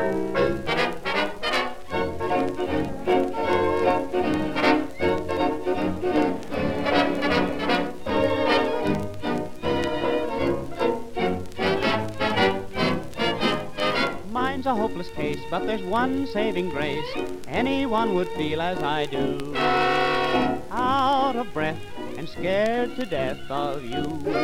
Mine's a hopeless case, but there's one saving grace. Anyone would feel as I do, out of breath and scared to death of you.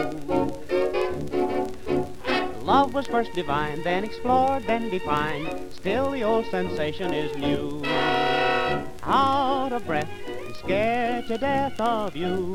Love was first divine, then explored, then defined. Still the old sensation is new. Out of breath and scared to death of you.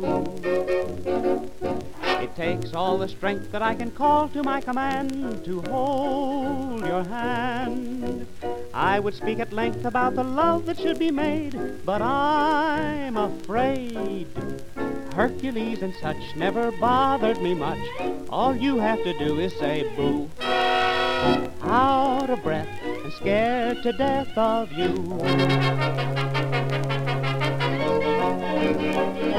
It takes all the strength that I can call to my command to hold your hand. I would speak at length about the love that should be made, but I'm afraid. Hercules and such never bothered me much. All you have to do is say boo. Out of breath and scared to death of you.